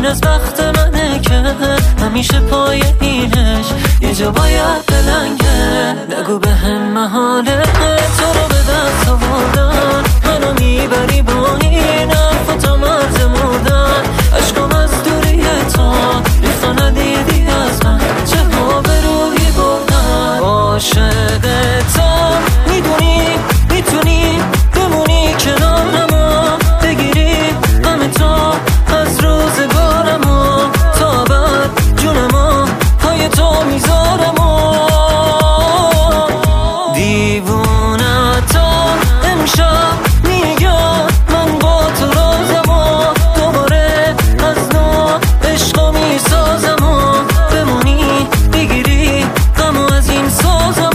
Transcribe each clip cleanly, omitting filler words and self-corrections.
از بخت منه که همیشه پای اینش یه جا باید بلنگه. نگو به هم محاله تو رو به دست آوردن، منو میبری با این حرف و تا مرز مردن. عشقم از دوری تو ریختا ندیدی از من، چه ها به روحی بردن. عاشقتم میدونی میتونی بمونی کنارم، بگیری همه تا از روزگارم، تا بعد جونم پای تو میذارم. دیوونتم امشب میگم من با تو رازم، دوباره از نو عشقو میسازم، بمونی بگیری غمو از این سازم.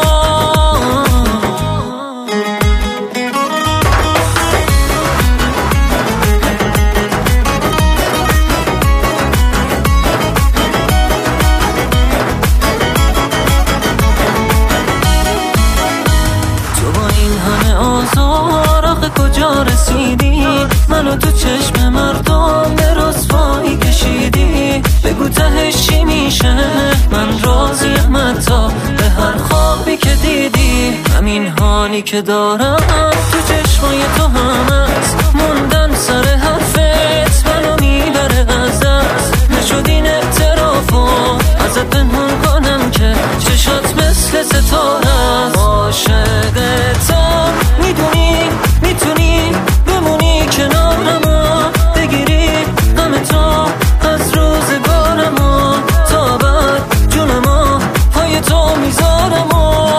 آخه کجا رسیدی؟ منو تو چشم مردم به رسوایی کشیدی. بگو تهش چی میشه؟ من راضیم حتی به هر خوابی که دیدی. همین حالی که دارم تو چشمای تو هم هست، موندن سر حرفت منو میبره از دست. نشد این اعترافو ازت پنهون کنم که چشات مثل ستاره است. عاشقتم میدونی میتونی بمونی کنارم، بگیری همه تا از روزگارم، تا بعد جونم پای تو میذارم.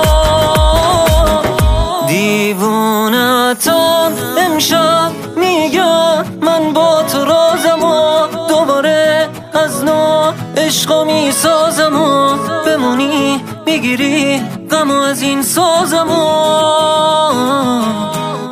دیوونتم امشب میگم من با تو رازم، دوباره از نو عشقو میسازم، بمونی بگیری غمو از این سازم.